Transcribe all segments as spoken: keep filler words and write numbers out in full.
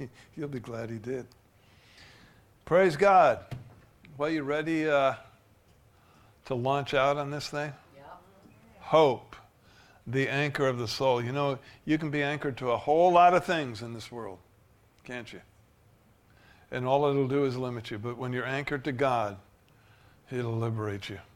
You'll be glad he did. Praise God. Well, you ready uh, to launch out on this thing? Yeah. Hope, the anchor of the soul. You know, you can be anchored to a whole lot of things in this world, can't you? And all it'll do is limit you. But when you're anchored to God, it'll liberate you.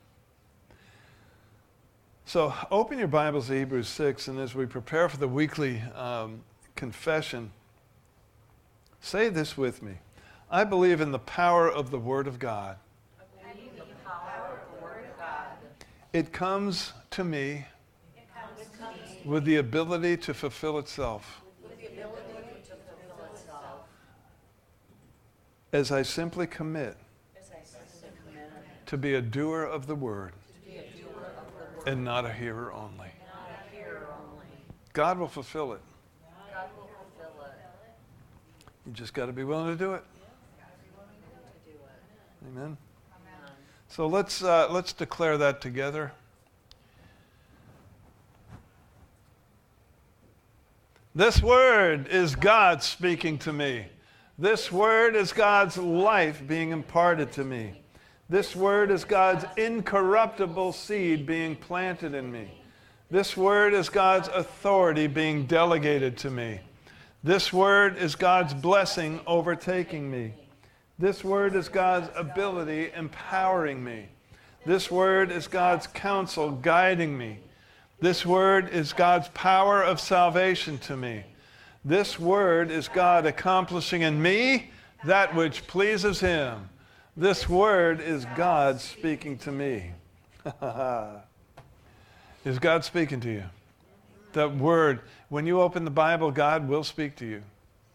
So open your Bibles to Hebrews six, and as we prepare for the weekly um, confession, say this with me. I believe in the power of the Word of God. I believe in the power of the Word of God. It comes to me It comes to me with the ability to fulfill itself with the ability to fulfill itself as I simply commit as I simply commit to be a doer of the Word to be a doer of the Word, and not a hearer only. not a hearer only. God will fulfill it. God will fulfill it. You just got to be willing to do it. To do it. Amen. Amen. So let's uh, let's declare that together. This word is God speaking to me. This word is God's life being imparted to me. This word is God's incorruptible seed being planted in me. This word is God's authority being delegated to me. This word is God's blessing overtaking me. This word is God's ability empowering me. This word is God's counsel guiding me. This word is God's power of salvation to me. This word is God accomplishing in me that which pleases Him. This word is God speaking to me. Is God speaking to you? That word, when you open the Bible, God will speak to you.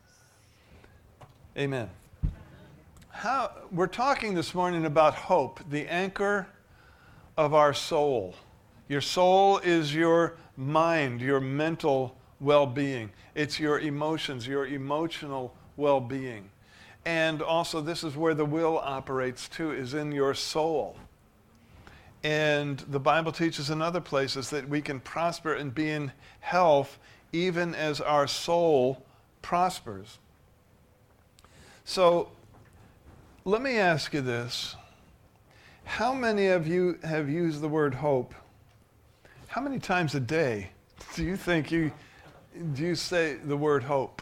Amen. How, we're talking this morning about hope, the anchor of our soul. Your soul is your mind, your mental well-being. It's your emotions, your emotional well-being. And also this is where the will operates too, is in your soul. And the Bible teaches in other places that we can prosper and be in health even as our soul prospers. So let me ask you this. How many of you have used the word hope? How many times a day do you think you do you say the word hope?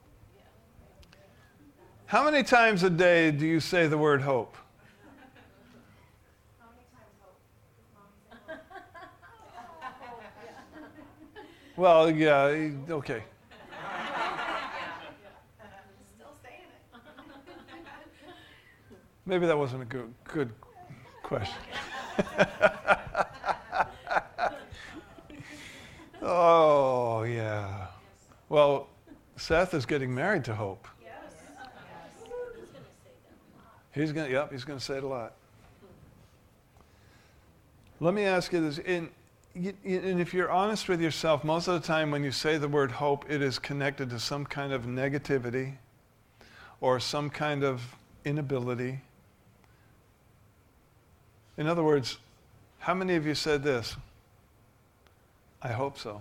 How many times a day do you say the word hope? Well, yeah, okay. Still saying it. Maybe that wasn't a good good question. Oh, yeah. Well, Seth is getting married to Hope. Yes. He's going to, yep, he's going to say it a lot. Let me ask you this. In, and if you're honest with yourself, most of the time when you say the word hope, it is connected to some kind of negativity or some kind of inability. In other words, how many of you said this? I hope so.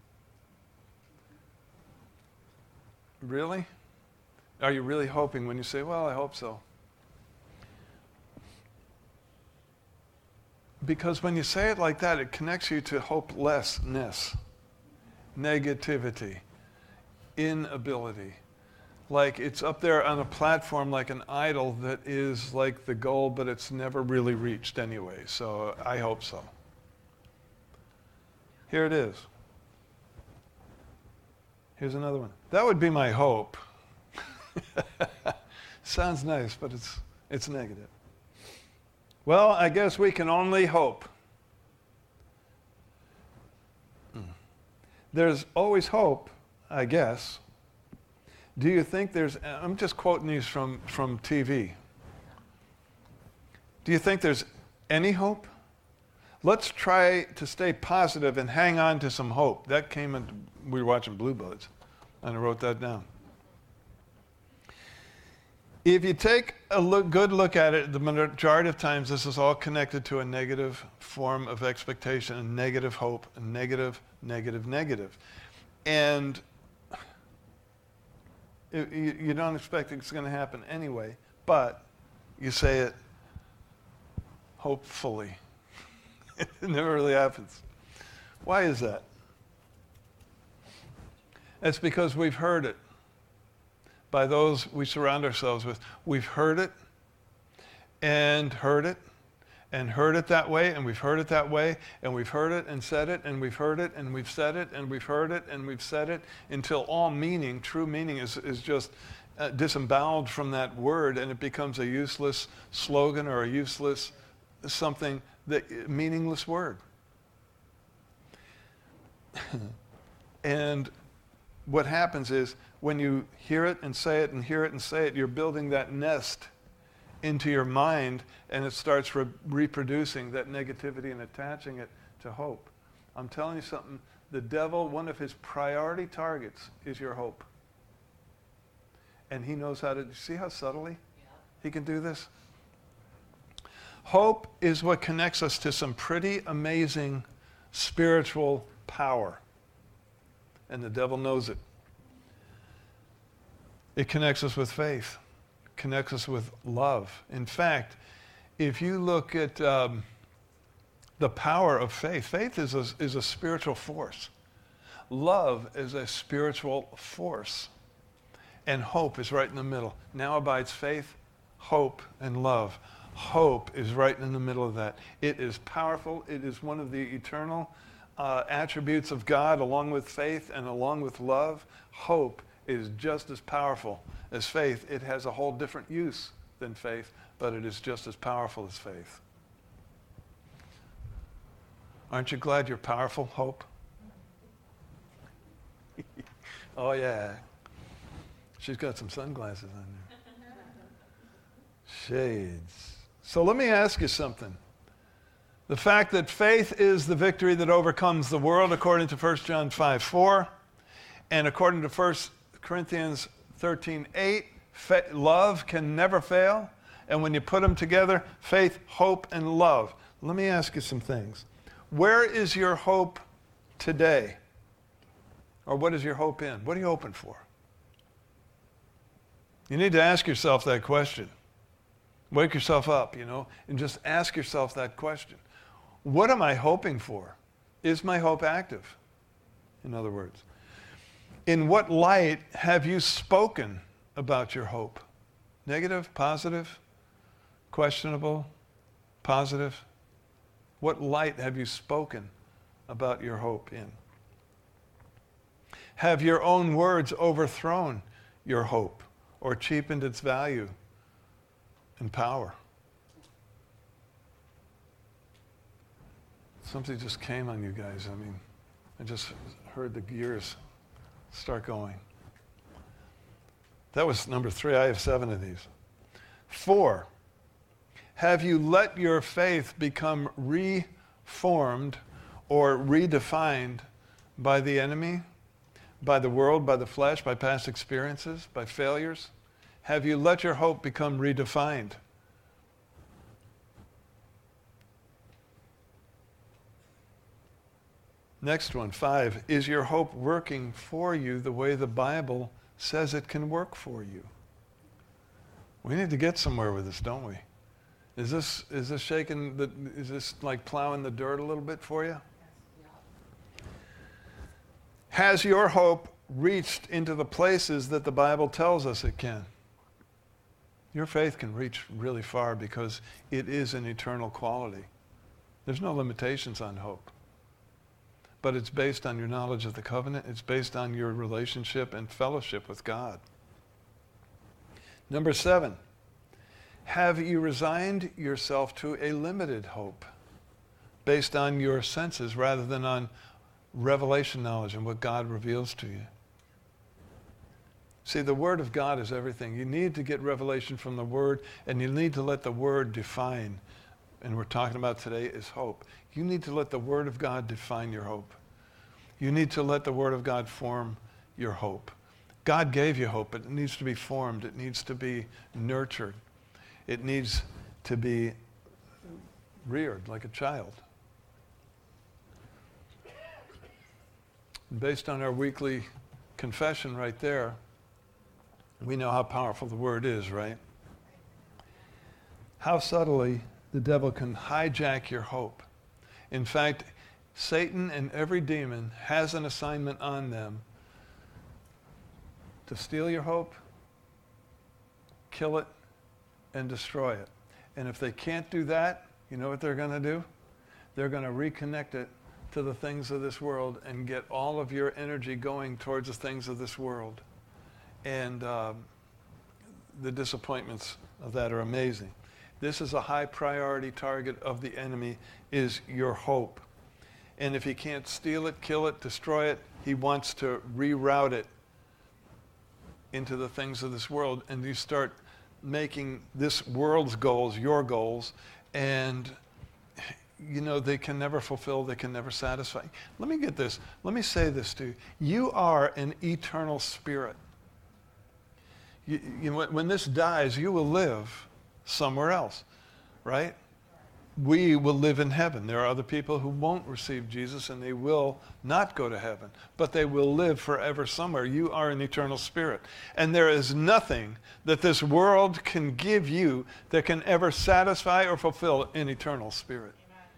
Really? Are you really hoping when you say, well, I hope so? Because when you say it like that, it connects you to hopelessness, negativity, inability. Like it's up there on a platform like an idol that is like the goal, but it's never really reached anyway. So I hope so. Here it is. Here's another one. That would be my hope. Sounds nice, but it's it's negative. Well, I guess we can only hope. Mm. There's always hope, I guess. Do you think there's, I'm just quoting these from, from T V. Do you think there's any hope? Let's try to stay positive and hang on to some hope. That came in, we were watching Blue Bloods, and I wrote that down. If you take a look, good look at it, the majority of times this is all connected to a negative form of expectation, a negative hope, a negative, negative, negative. And It, you, you don't expect it's going to happen anyway, but you say it hopefully. It never really happens. Why is that? It's because we've heard it by those we surround ourselves with. We've heard it and heard it and heard it that way, and we've heard it that way, and we've heard it and said it, and we've heard it and we've said it, and we've heard it and we've said it, until all meaning, true meaning, is, is just uh, disemboweled from that word, and it becomes a useless slogan or a useless something, that meaningless word. And what happens is, when you hear it and say it and hear it and say it, you're building that nest into your mind, and it starts re- reproducing that negativity and attaching it to hope. I'm telling you something, the devil, one of his priority targets is your hope. And he knows how to, see how subtly Yeah. he can do this? Hope is what connects us to some pretty amazing spiritual power. And the devil knows it. It connects us with faith, connects us with love. In fact, if you look at um, the power of faith, faith is a, is a spiritual force. Love is a spiritual force. And hope is right in the middle. Now abides faith, hope, and love. Hope is right in the middle of that. It is powerful. It is one of the eternal uh, attributes of God, along with faith and along with love. Hope is just as powerful as faith. It has a whole different use than faith, but it is just as powerful as faith. Aren't you glad you're powerful, Hope? Oh, yeah. She's got some sunglasses on there. Shades. So let me ask you something. The fact that faith is the victory that overcomes the world, according to First John five four, and according to First Corinthians thirteen eight, fa- love can never fail. And when you put them together, faith, hope, and love. Let me ask you some things. Where is your hope today? Or what is your hope in? What are you hoping for? You need to ask yourself that question. Wake yourself up, you know, and just ask yourself that question. What am I hoping for? Is my hope active? In other words, in what light have you spoken about your hope? Negative, positive, questionable, positive? What light have you spoken about your hope in? Have your own words overthrown your hope or cheapened its value and power? Something just came on you guys. I mean, I just heard the gears start going. That was number three. I have seven of these. Four, have you let your faith become reformed or redefined by the enemy, by the world, by the flesh, by past experiences, by failures? Have you let your hope become redefined? Next one, five, is your hope working for you the way the Bible says it can work for you? We need to get somewhere with this, don't we? Is this is this shaking the is this like plowing the dirt a little bit for you? Has your hope reached into the places that the Bible tells us it can? Your faith can reach really far because it is an eternal quality. There's no limitations on hope. But it's based on your knowledge of the covenant. It's based on your relationship and fellowship with God. Number seven, have you resigned yourself to a limited hope based on your senses rather than on revelation knowledge and what God reveals to you? See, the Word of God is everything. You need to get revelation from the Word, and you need to let the Word define. And we're talking about today is hope. You need to let the Word of God define your hope. You need to let the Word of God form your hope. God gave you hope, but it needs to be formed. It needs to be nurtured. It needs to be reared like a child. Based on our weekly confession right there, We know how powerful the word is, right? How subtly the devil can hijack your hope. In fact, Satan and every demon has an assignment on them to steal your hope, kill it, and destroy it. And if they can't do that, you know what they're going to do? They're going to reconnect it to the things of this world and get all of your energy going towards the things of this world. And um, the disappointments of that are amazing. This is a high priority target of the enemy, is your hope. And if he can't steal it, kill it, destroy it, he wants to reroute it into the things of this world. And you start making this world's goals your goals, and you know, they can never fulfill, they can never satisfy. Let me get this. Let me say this to you. You are an eternal spirit. You, you know, when this dies, you will live somewhere else, right? We will live in heaven. There are other people who won't receive Jesus and they will not go to heaven, but they will live forever somewhere. You are an eternal spirit. And there is nothing that this world can give you that can ever satisfy or fulfill an eternal spirit.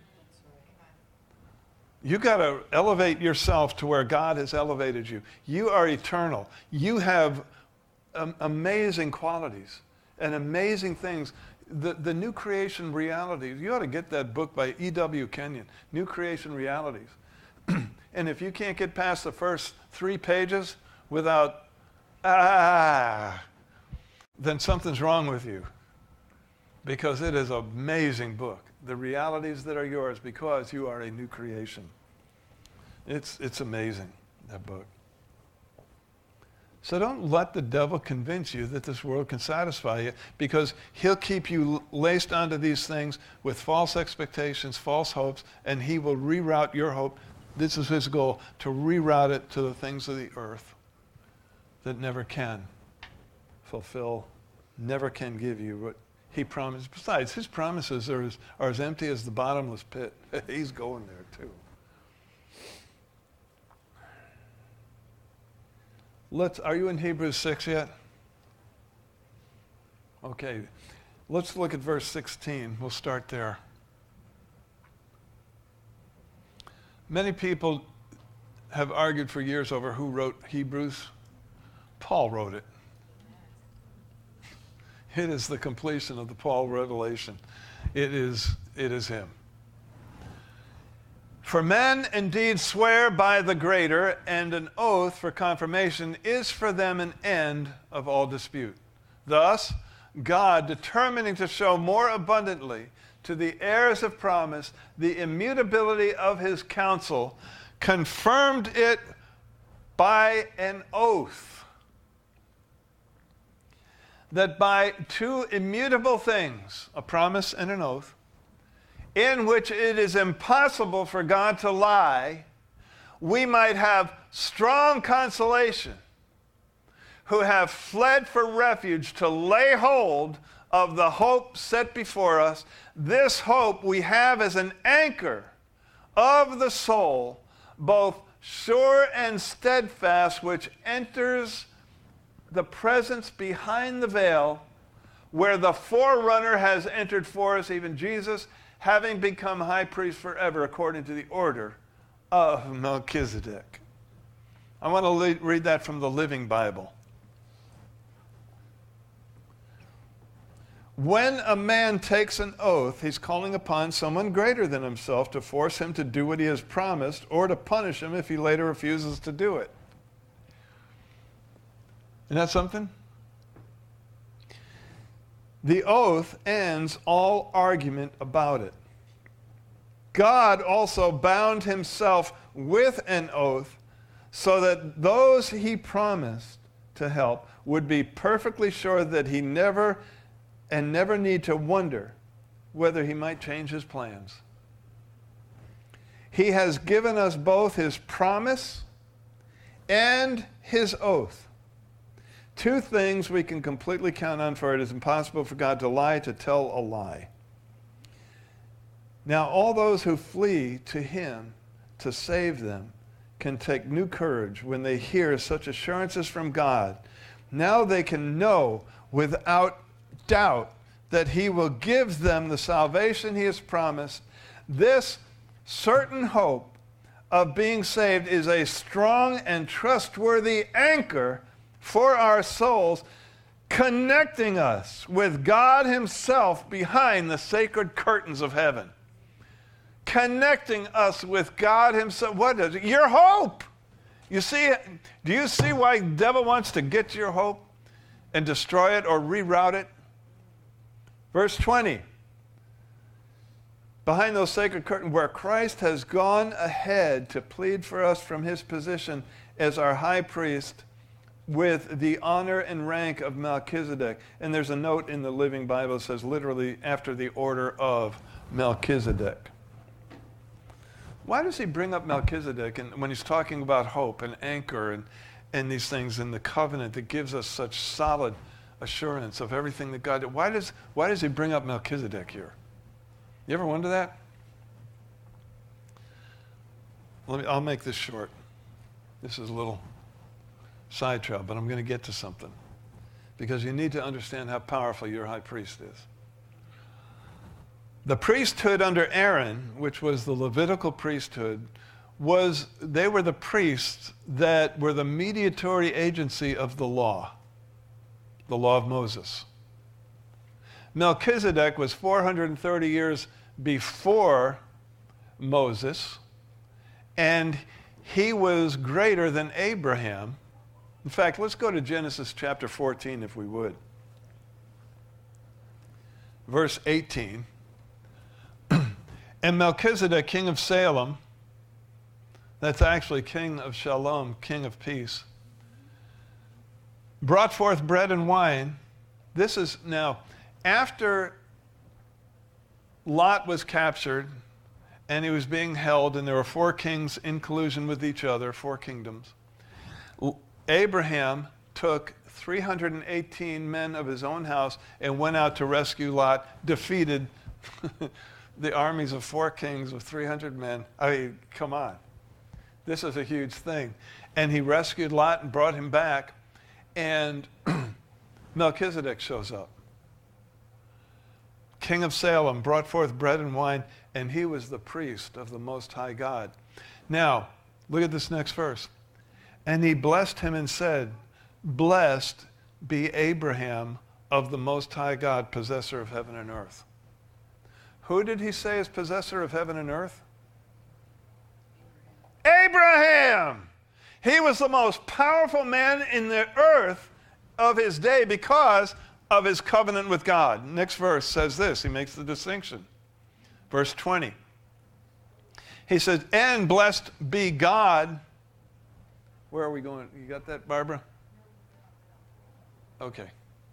You got to elevate yourself to where God has elevated you. You are eternal. You have um, amazing qualities and amazing things. The, the New Creation Realities, you ought to get that book by E W Kenyon, New Creation Realities. And if you can't get past the first three pages without, ah, then something's wrong with you. Because it is an amazing book. The realities that are yours because you are a new creation. It's, it's amazing, that book. So don't let the devil convince you that this world can satisfy you, because he'll keep you laced onto these things with false expectations, false hopes, and he will reroute your hope. This is his goal, to reroute it to the things of the earth that never can fulfill, never can give you what he promised. Besides, his promises are as, are as empty as the bottomless pit. He's going there too. Let's, are you in Hebrews six yet? Okay. Let's look at verse sixteen. We'll start there. Many people have argued for years over who wrote Hebrews. Paul wrote it. It is the completion of the Paul revelation. It is, it is him. For men indeed swear by the greater, and an oath for confirmation is for them an end of all dispute. Thus, God, determining to show more abundantly to the heirs of promise the immutability of his counsel, confirmed it by an oath, that by two immutable things, a promise and an oath, in which it is impossible for God to lie, we might have strong consolation, who have fled for refuge to lay hold of the hope set before us. This hope we have as an anchor of the soul, both sure and steadfast, which enters the presence behind the veil, where the forerunner has entered for us, even Jesus, having become high priest forever according to the order of Melchizedek. I want to le- read that from the Living Bible. When a man takes an oath, he's calling upon someone greater than himself to force him to do what he has promised, or to punish him if he later refuses to do it. Isn't that something? The oath ends all argument about it. God also bound himself with an oath so that those he promised to help would be perfectly sure that he never and never need to wonder whether he might change his plans. He has given us both his promise and his oath. Two things we can completely count on, for it is impossible for God to lie, to tell a lie. Now, all those who flee to him to save them can take new courage when they hear such assurances from God Now they can know without doubt that he will give them the salvation he has promised. This certain hope of being saved is a strong and trustworthy anchor for our souls, connecting us with God himself behind the sacred curtains of heaven. Connecting us with God himself. What is it? Your hope. You see, do you see why the devil wants to get your hope and destroy it or reroute it? Verse twenty. Behind those sacred curtains, where Christ has gone ahead to plead for us from his position as our high priest with the honor and rank of Melchizedek. And there's a note in the Living Bible that says literally after the order of Melchizedek. Why does he bring up Melchizedek and when he's talking about hope and anchor and, and these things in the covenant that gives us such solid assurance of everything that God did? Why does, why does he bring up Melchizedek here? You ever wonder that? Let me, I'll make this short. This is a little side trail, but I'm going to get to something. Because you need to understand how powerful your high priest is. The priesthood under Aaron, which was the Levitical priesthood, was they were the priests that were the mediatory agency of the law, the law of Moses. Melchizedek was four hundred thirty years before Moses, and he was greater than Abraham. In fact, let's go to Genesis chapter fourteen, if we would. Verse eighteen. And Melchizedek, king of Salem, that's actually king of Shalom, king of peace, brought forth bread and wine. This is now, after Lot was captured and he was being held, and there were four kings in collusion with each other, four kingdoms, Abraham took three hundred eighteen men of his own house and went out to rescue Lot, defeated the armies of four kings with three hundred men. I mean, come on. This is a huge thing. And he rescued Lot and brought him back, and Melchizedek shows up. King of Salem, brought forth bread and wine, and he was the priest of the Most High God. Now, look at this next verse. And he blessed him and said, blessed be Abraham of the Most High God, possessor of heaven and earth. Who did he say is possessor of heaven and earth? Abraham! He was the most powerful man in the earth of his day because of his covenant with God. Next verse says this. He makes the distinction. Verse twenty. He says, and blessed be God. Where are we going? You got that, Barbara? Okay.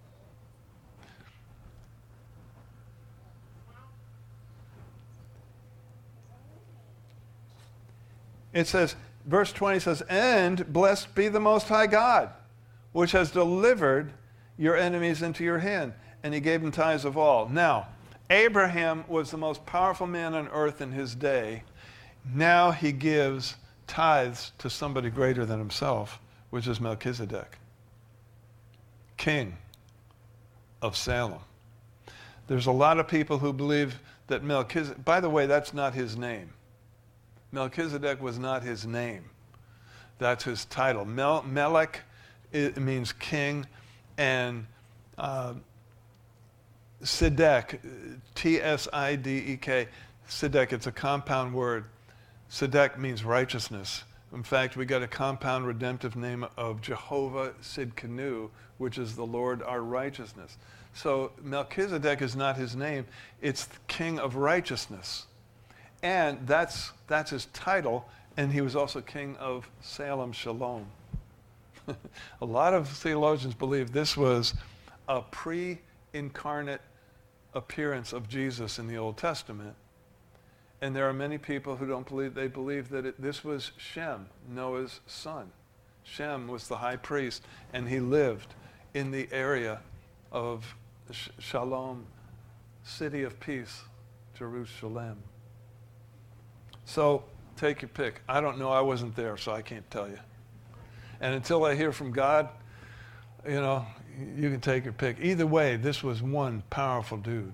It says, verse twenty says, and blessed be the Most High God, which has delivered your enemies into your hand. And he gave them tithes of all. Now, Abraham was the most powerful man on earth in his day. Now he gives tithes to somebody greater than himself, which is Melchizedek, king of Salem. There's a lot of people who believe that Melchizedek, by the way, that's not his name. Melchizedek was not his name. That's his title. Mel- Melech, it means king, and uh, Tzedek, T S I D E K, Tzedek, it's a compound word. Tzedek means righteousness. In fact, we got a compound redemptive name of Jehovah Sidkenu, which is the Lord our righteousness. So Melchizedek is not his name. It's the king of righteousness. And that's, that's his title, and he was also king of Salem Shalom. A lot of theologians believe this was a pre-incarnate appearance of Jesus in the Old Testament. And there are many people who don't believe, they believe that it, this was Shem, Noah's son. Shem was the high priest, and he lived in the area of Sh- Shalom, city of peace, Jerusalem. So take your pick. I don't know. I wasn't there, so I can't tell you. And until I hear from God, You know, you can take your pick. Either way, this was one powerful dude.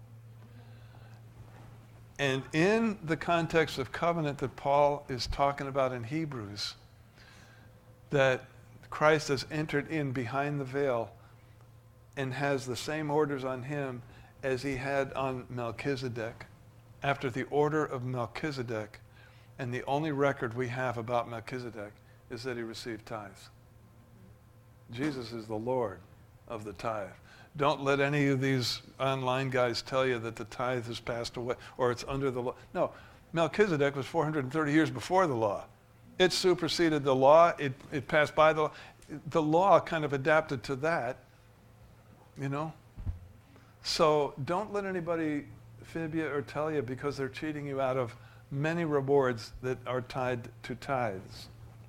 And in the context of covenant that Paul is talking about in Hebrews, that Christ has entered in behind the veil and has the same orders on him as he had on Melchizedek, after the order of Melchizedek. And the only record we have about Melchizedek is that he received tithes. Jesus is the Lord of the tithe. Don't let any of these online guys tell you that the tithe has passed away or it's under the law. No, Melchizedek was four hundred thirty years before the law. It superseded the law. It, it passed by the law. The law kind of adapted to that, you know. So don't let anybody fib you or tell you because they're cheating you out of many rewards that are tied to tithes.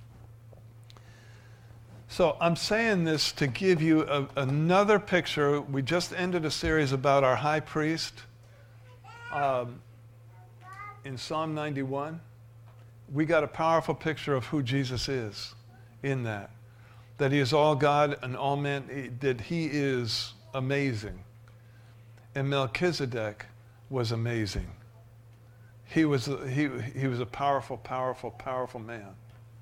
So I'm saying this to give you a, another picture. We just ended a series about our high priest um, in Psalm ninety-one. We got a powerful picture of who Jesus is in that. That he is all God and all man, that he is amazing. And Melchizedek was amazing. He was, he, he was a powerful, powerful, powerful man.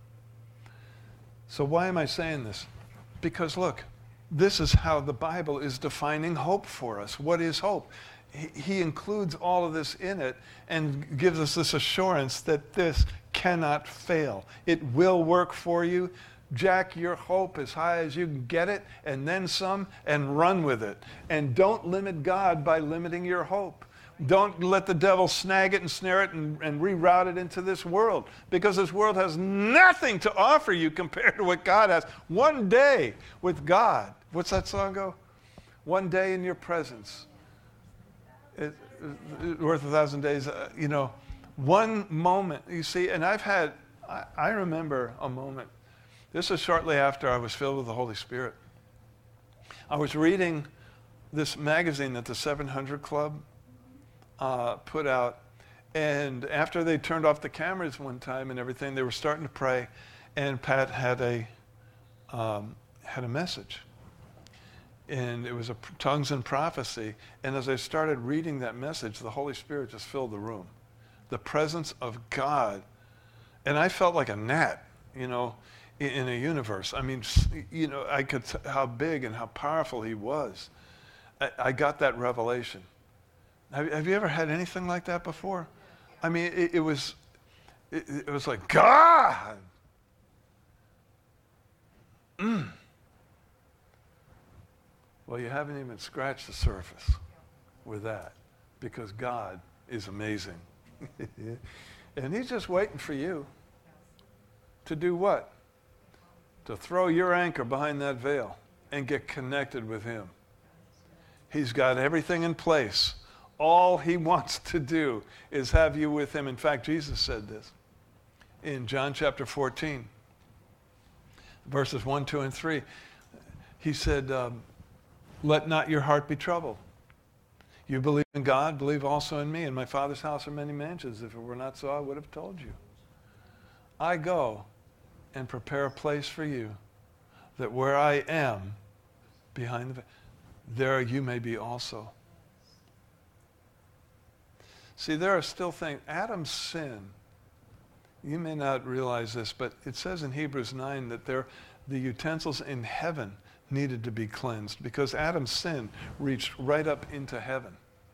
So why am I saying this? Because look, this is how the Bible is defining hope for us. What is hope? He, he includes all of this in it and gives us this assurance that this cannot fail. It will work for you. Jack your hope as high as you can get it, and then some, and run with it. And don't limit God by limiting your hope. Don't let the devil snag it and snare it and, and reroute it into this world, because this world has nothing to offer you compared to what God has. One day with God. What's that song go? One day in your presence. It, it, worth a thousand days. Uh, you know, one moment. You see, and I've had, I, I remember a moment. This is shortly after I was filled with the Holy Spirit. I was reading this magazine that the seven hundred Club Uh, put out, and after they turned off the cameras one time and everything, they were starting to pray, and Pat had a um, had a message, and it was a tongues and prophecy. And as I started reading that message, the Holy Spirit just filled the room, the presence of God, and I felt like a gnat, you know, in, in a universe. I mean, you know, I could t- how big and how powerful He was. I, I got that revelation. Have, have you ever had anything like that before? I mean, it, it was, it, it was like, God! Mm. Well, you haven't even scratched the surface with that, because God is amazing. And He's just waiting for you to do what? To throw your anchor behind that veil and get connected with Him. He's got everything in place. All He wants to do is have you with Him. In fact, Jesus said this in John chapter fourteen, verses one, two, and three. He said, um, let not your heart be troubled. You believe in God, believe also in me. In my Father's house are many mansions. If it were not so, I would have told you. I go and prepare a place for you, that where I am, behind the veil, there you may be also. See, there are still things. Adam's sin, you may not realize this, but it says in Hebrews nine that there, the utensils in heaven needed to be cleansed, because Adam's sin reached right up into heaven.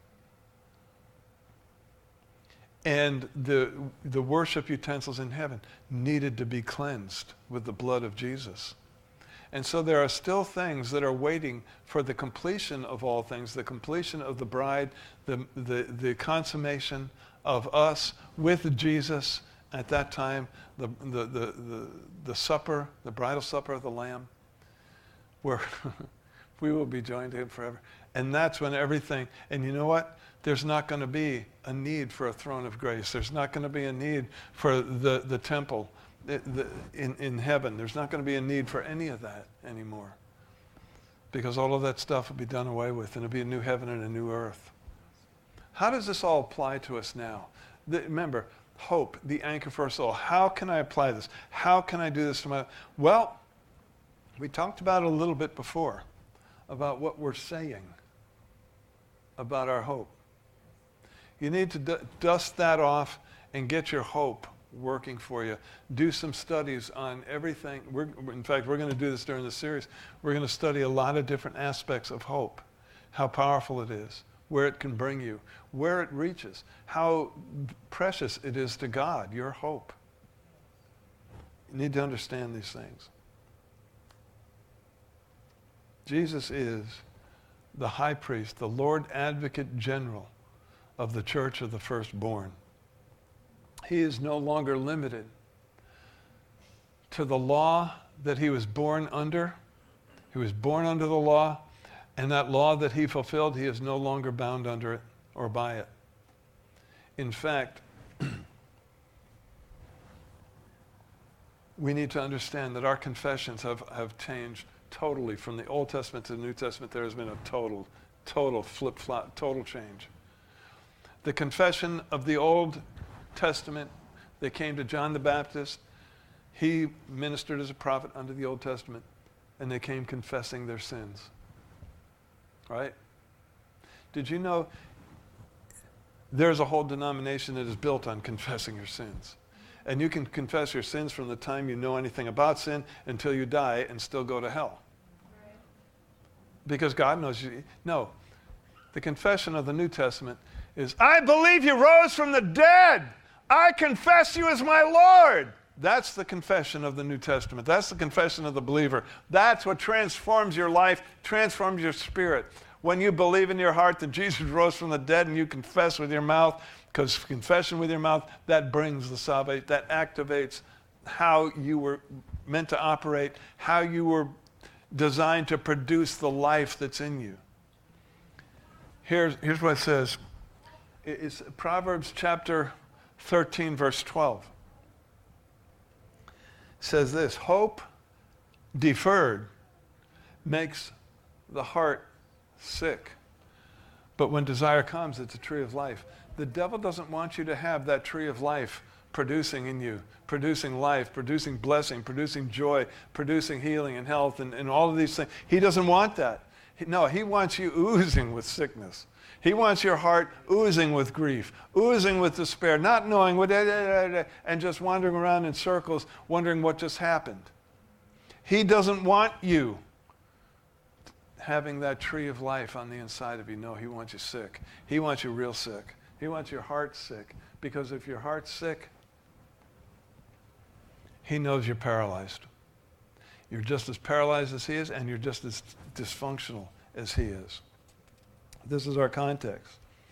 And the, the worship utensils in heaven needed to be cleansed with the blood of Jesus. And so there are still things that are waiting for the completion of all things, the completion of the bride, the, the, the consummation of us with Jesus at that time, the, the, the, the, the supper, the bridal supper of the Lamb, where we will be joined to Him forever. And that's when everything, and you know what? There's not going to be a need for a throne of grace. There's not going to be a need for the, the temple. The, the, in, in heaven. There's not going to be a need for any of that anymore, because all of that stuff will be done away with, and it'll be a new heaven and a new earth. How does this all apply to us now? The, remember, hope, the anchor for our soul. How can I apply this? How can I do this to my... Well, We talked about it a little bit before, about what we're saying about our hope. You need to d- dust that off and get your hope working for you. Do some studies on everything. We're, in fact, we're going to do this during the series. We're going to study a lot of different aspects of hope, how powerful it is, where it can bring you, where it reaches, how precious it is to God, your hope. You need to understand these things. Jesus is the high priest, the Lord Advocate General of the Church of the Firstborn. He is no longer limited to the law that he was born under. He was born under the law, and that law that he fulfilled, he is no longer bound under it or by it. In fact, we need to understand that our confessions have, have changed totally. From the Old Testament to the New Testament, there has been a total, total flip-flop, total change. The confession of the Old Testament, they came to John the Baptist. He ministered as a prophet under the Old Testament, and they came confessing their sins. Right? Did you know there's a whole denomination that is built on confessing your sins? And you can confess your sins from the time you know anything about sin until you die and still go to hell. Right. Because God knows you. No. The confession of the New Testament is, I believe you rose from the dead. I confess you as my Lord. That's the confession of the New Testament. That's the confession of the believer. That's what transforms your life, transforms your spirit. When you believe in your heart that Jesus rose from the dead and you confess with your mouth, because confession with your mouth, that brings the salvation, that activates how you were meant to operate, how you were designed to produce the life that's in you. Here's, here's what it says. It's Proverbs chapter thirteen, verse twelve. It says this, hope deferred makes the heart sick. But when desire comes, it's a tree of life. The devil doesn't want you to have that tree of life producing in you, producing life, producing blessing, producing joy, producing healing and health and, and all of these things. He doesn't want that. He, no, he wants you oozing with sickness. He wants your heart oozing with grief, oozing with despair, not knowing what, and just wandering around in circles, wondering what just happened. He doesn't want you having that tree of life on the inside of you. No, he wants you sick. He wants you real sick. He wants your heart sick. Because if your heart's sick, he knows you're paralyzed. You're just as paralyzed as he is, and you're just as dysfunctional as he is. This is our context.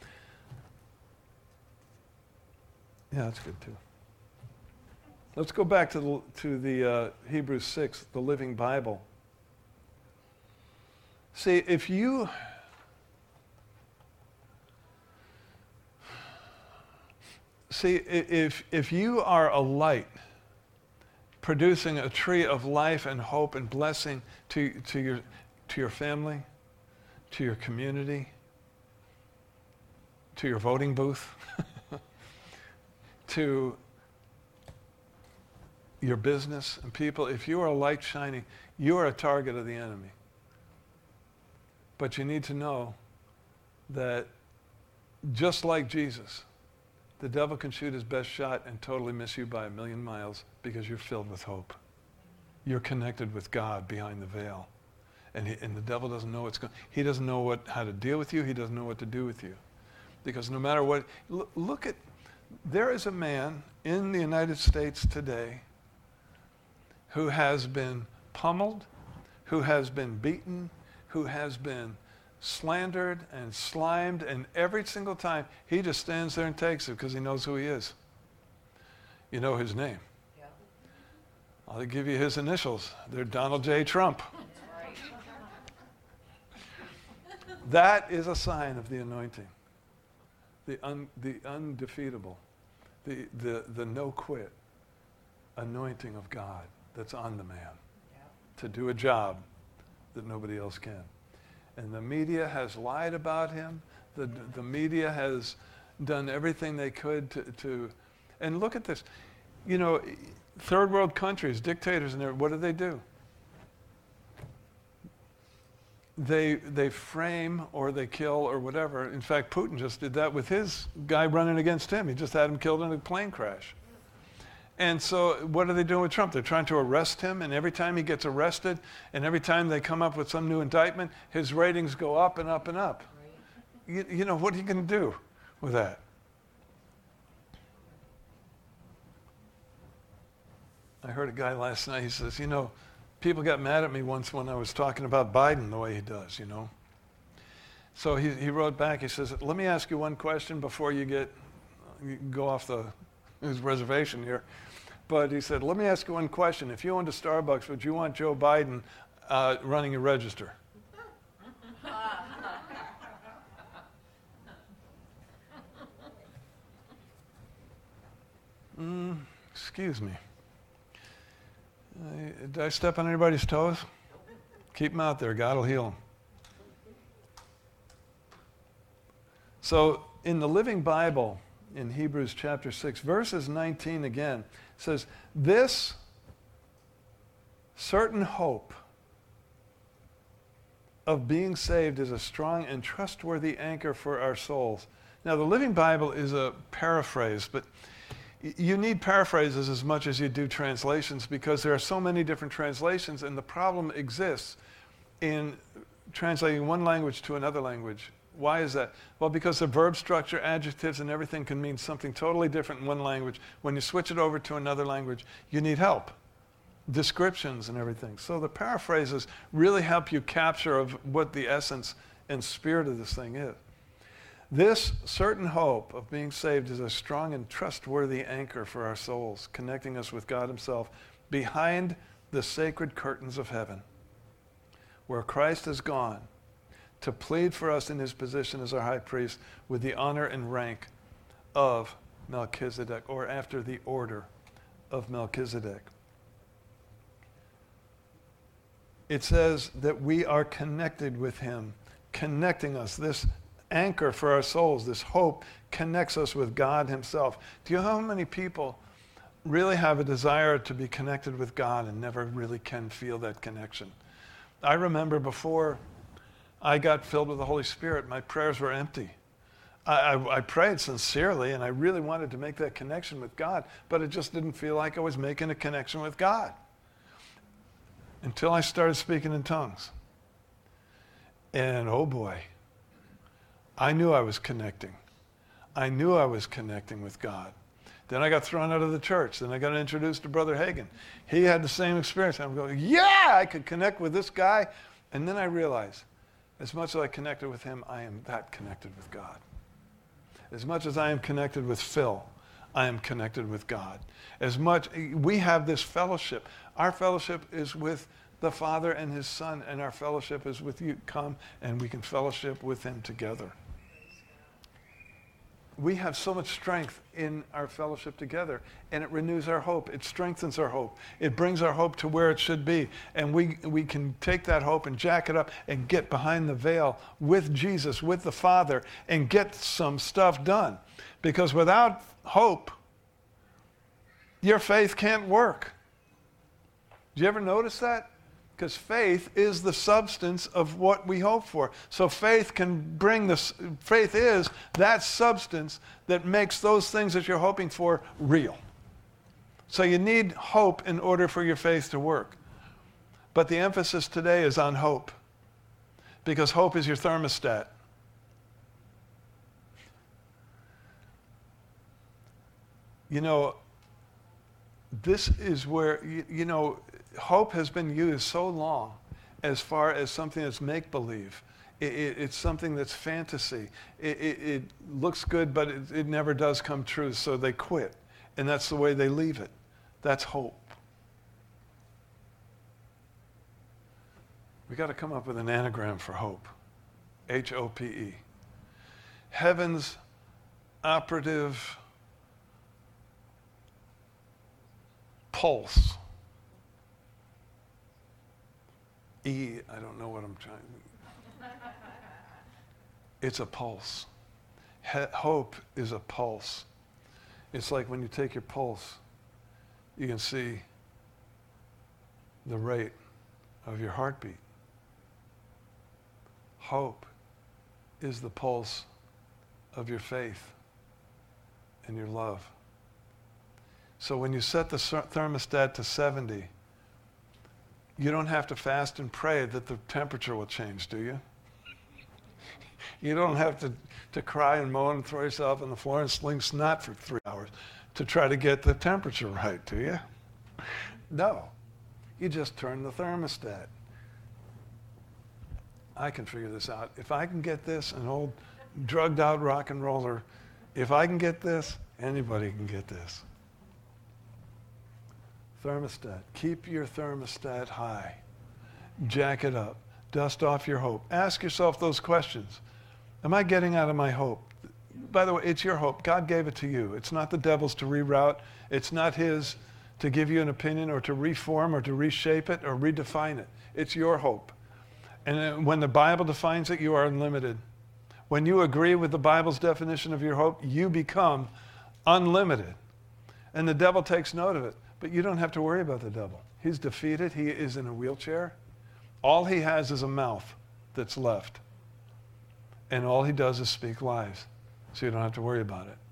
Yeah, that's good too. Let's go back to the, to the uh, Hebrews six, the Living Bible. See, if you see if if you are a light producing a tree of life and hope and blessing to to your to your family, to your community, to your voting booth, to your business and people, if you are a light shining, you are a target of the enemy. But you need to know that just like Jesus, the devil can shoot his best shot and totally miss you by a million miles because you're filled with hope. You're connected with God behind the veil. And, he, and the devil doesn't know what's going he doesn't know what how to deal with you. He doesn't know what to do with you. Because no matter what, look, look at, there is a man in the United States today who has been pummeled, who has been beaten, who has been slandered and slimed, and every single time he just stands there and takes it because he knows who he is. You know his name. Yeah. I'll give you his initials. They're Donald J. Trump. Right. That is a sign of the anointing. The, un, the undefeatable, the, the, the no-quit anointing of God that's on the man yeah. to do a job that nobody else can. And the media has lied about him. The, the media has done everything they could to, to, and look at this. You know, third world countries, dictators, and what do they do? they they frame or they kill or whatever. In fact, Putin just did that with his guy running against him. He just had him killed in a plane crash. And so what are they doing with Trump? They're trying to arrest him, and every time he gets arrested, and every time they come up with some new indictment, his ratings go up and up and up. You, you know, what are you going to do with that? I heard a guy last night, he says, you know, people got mad at me once when I was talking about Biden the way he does, you know. So he, he wrote back, he says, let me ask you one question before you get you go off the his reservation here. But he said, let me ask you one question. If you owned a Starbucks, would you want Joe Biden uh, running your register? mm, excuse me. Uh, did I step on anybody's toes? Keep them out there. God will heal them. So in the Living Bible, in Hebrews chapter six, verses nineteen again, says, this certain hope of being saved is a strong and trustworthy anchor for our souls. Now, the Living Bible is a paraphrase, but you need paraphrases as much as you do translations because there are so many different translations, and the problem exists in translating one language to another language. Why is that? Well, because the verb structure, adjectives, and everything can mean something totally different in one language. When you switch it over to another language, you need help. Descriptions and everything. So the paraphrases really help you capture of what the essence and spirit of this thing is. This certain hope of being saved is a strong and trustworthy anchor for our souls, connecting us with God Himself behind the sacred curtains of heaven, where Christ has gone to plead for us in His position as our high priest with the honor and rank of Melchizedek, or after the order of Melchizedek. It says that we are connected with Him, connecting us. This anchor for our souls, this hope, connects us with God Himself. Do you know how many people really have a desire to be connected with God and never really can feel that connection? I remember before I got filled with the Holy Spirit, my prayers were empty. I, I, I prayed sincerely, and I really wanted to make that connection with God, but it just didn't feel like I was making a connection with God until I started speaking in tongues. And oh boy, I knew I was connecting. I knew I was connecting with God. Then I got thrown out of the church. Then I got introduced to Brother Hagin. He had the same experience. I'm going, yeah, I could connect with this guy. And then I realized, as much as I connected with him, I am that connected with God. As much as I am connected with Phil, I am connected with God. As much, we have this fellowship. Our fellowship is with the Father and His Son, and our fellowship is with you. Come and we can fellowship with Him together. We have so much strength in our fellowship together, and it renews our hope. It strengthens our hope. It brings our hope to where it should be, and we, we can take that hope and jack it up and get behind the veil with Jesus, with the Father, and get some stuff done. Because without hope, your faith can't work. Do you ever notice that? Because faith is the substance of what we hope for. So faith can bring this, faith is that substance that makes those things that you're hoping for real. So you need hope in order for your faith to work. But the emphasis today is on hope, because hope is your thermostat. You know, this is where, you, you know, hope has been used so long as far as something that's make-believe. It, it, it's something that's fantasy. It, it, it looks good, but it, it never does come true, so they quit. And that's the way they leave it. That's hope. We got to come up with an anagram for hope. H O P E. Heaven's operative pulse. E, I don't know what I'm trying to... It's a pulse. He- hope is a pulse. It's like when you take your pulse, you can see the rate of your heartbeat. hope is the pulse of your faith and your love. So when you set the thermostat to seventy, you don't have to fast and pray that the temperature will change, do you? You don't have to, to cry and moan and throw yourself on the floor and sling snot for three hours to try to get the temperature right, do you? No. You just turn the thermostat. I can figure this out. If I can get this, an old drugged out rock and roller, if I can get this, anybody can get this. Thermostat. Keep your thermostat high. Jack it up. Dust off your hope. Ask yourself those questions. Am I getting out of my hope? By the way, it's your hope. God gave it to you. It's not the devil's to reroute. It's not his to give you an opinion or to reform or to reshape it or redefine it. It's your hope. And when the Bible defines it, you are unlimited. When you agree with the Bible's definition of your hope, you become unlimited. And the devil takes note of it. But you don't have to worry about the devil. He's defeated. He is in a wheelchair. All he has is a mouth that's left. And all he does is speak lies. So you don't have to worry about it.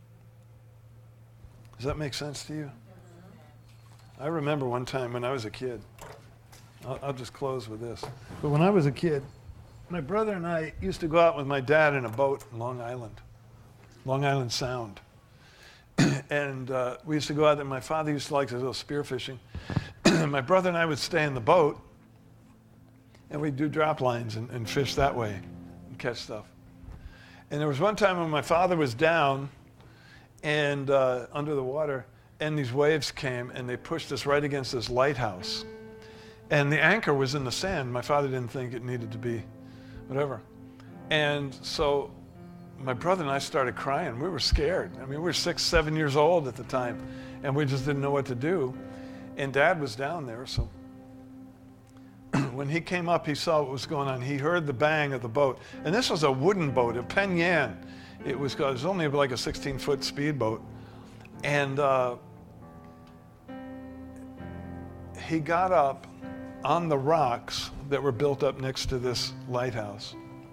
Does that make sense to you? I remember one time when I was a kid. I'll, I'll just close with this. But when I was a kid, my brother and I used to go out with my dad in a boat in Long Island, Long Island Sound. And uh, we used to go out there. My father used to like to go spearfishing. My brother and I would stay in the boat, and we'd do drop lines and, and fish that way and catch stuff. And there was one time when my father was down and uh, under the water, and these waves came, and they pushed us right against this lighthouse. And the anchor was in the sand. My father didn't think it needed to be whatever. And so my brother and I started crying. We were scared. I mean, we were six, seven years old at the time, and we just didn't know what to do. And Dad was down there, so when he came up, he saw what was going on. He heard the bang of the boat. And this was a wooden boat, a Pen Yan. It was, it was only like a sixteen-foot speedboat. And uh, he got up on the rocks that were built up next to this lighthouse.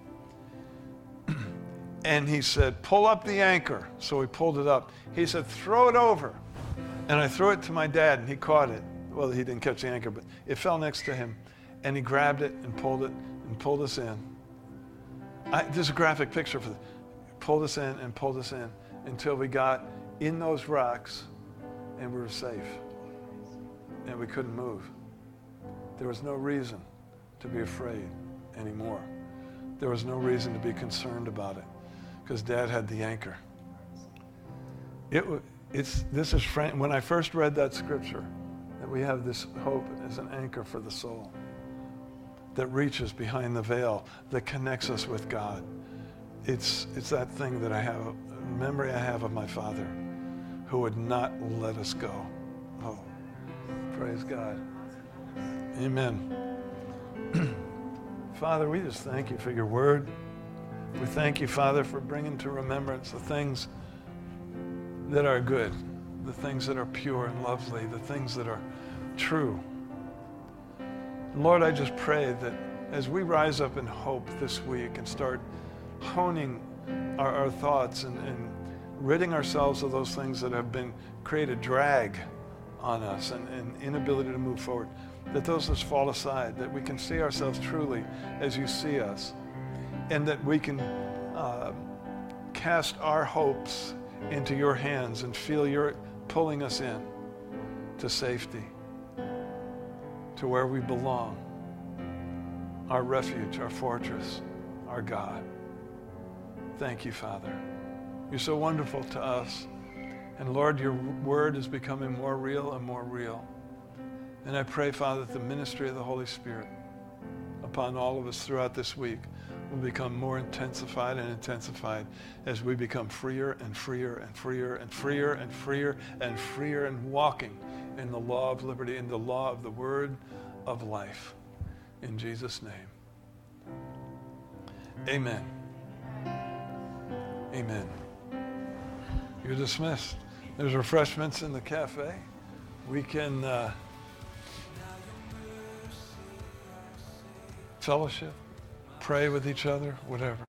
And he said, pull up the anchor. So we pulled it up. He said, throw it over. And I threw it to my dad, and he caught it. Well, he didn't catch the anchor, but it fell next to him. And he grabbed it and pulled it and pulled us in. I, there's a graphic picture for it. Pulled us in and pulled us in until we got in those rocks, and we were safe. And we couldn't move. There was no reason to be afraid anymore. There was no reason to be concerned about it, because Dad had the anchor. It, it's, this is, when I first read that scripture, that we have this hope as an anchor for the soul that reaches behind the veil, that connects us with God. It's, it's that thing that I have, a memory I have of my father, who would not let us go. Oh, praise God. Amen. Father, we just thank you for your word. We thank you, Father, for bringing to remembrance the things that are good, the things that are pure and lovely, the things that are true. Lord, I just pray that as we rise up in hope this week and start honing our, our thoughts and, and ridding ourselves of those things that have been created drag on us and, and inability to move forward, that those just fall aside, that we can see ourselves truly as you see us, and that we can uh, cast our hopes into your hands and feel you're pulling us in to safety, to where we belong, our refuge, our fortress, our God. Thank you, Father. You're so wonderful to us. And Lord, your word is becoming more real and more real. And I pray, Father, that the ministry of the Holy Spirit upon all of us throughout this week will become more intensified and intensified as we become freer and freer and freer and freer and freer and freer and walking in the law of liberty, in the law of the word of life. In Jesus' name. Amen. Amen. You're dismissed. There's refreshments in the cafe. We can uh, fellowship, pray with each other, whatever.